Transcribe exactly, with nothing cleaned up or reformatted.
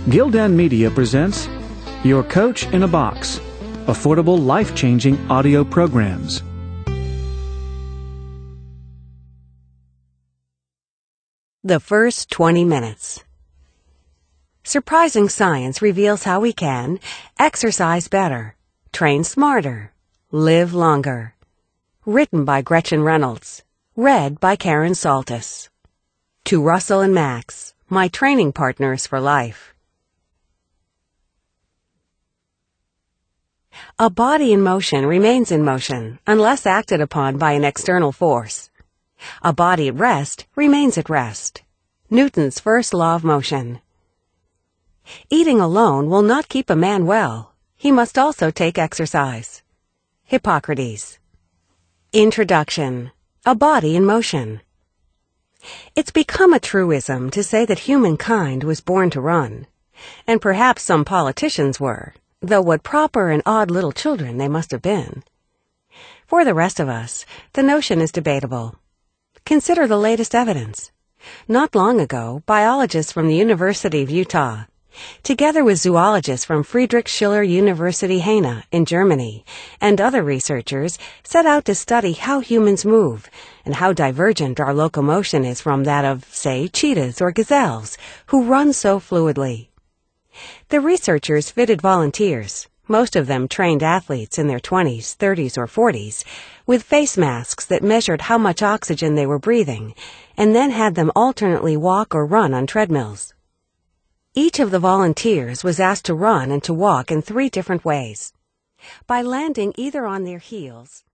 Gildan Media presents Your Coach in a Box, affordable, life-changing audio programs. The first twenty minutes. Surprising science reveals how we can exercise better, train smarter, live longer. Written by Gretchen Reynolds. Read by Karen Saltis. To Russell and Max, my training partners for life. A body in motion remains in motion unless acted upon by an external force. A body at rest remains at rest. Newton's first law of motion. Eating alone will not keep a man well. He must also take exercise. Hippocrates. Introduction. A body in motion. It's become a truism to say that humankind was born to run, and perhaps some politicians were, though what proper and odd little children they must have been. For the rest of us, the notion is debatable. Consider the latest evidence. Not long ago, biologists from the University of Utah, together with zoologists from Friedrich Schiller University Jena in Germany and other researchers, set out to study how humans move and how divergent our locomotion is from that of, say, cheetahs or gazelles, who run so fluidly. The researchers fitted volunteers, most of them trained athletes in their twenties, thirties, or forties, with face masks that measured how much oxygen they were breathing, and then had them alternately walk or run on treadmills. Each of the volunteers was asked to run and to walk in three different ways. By landing either on their heels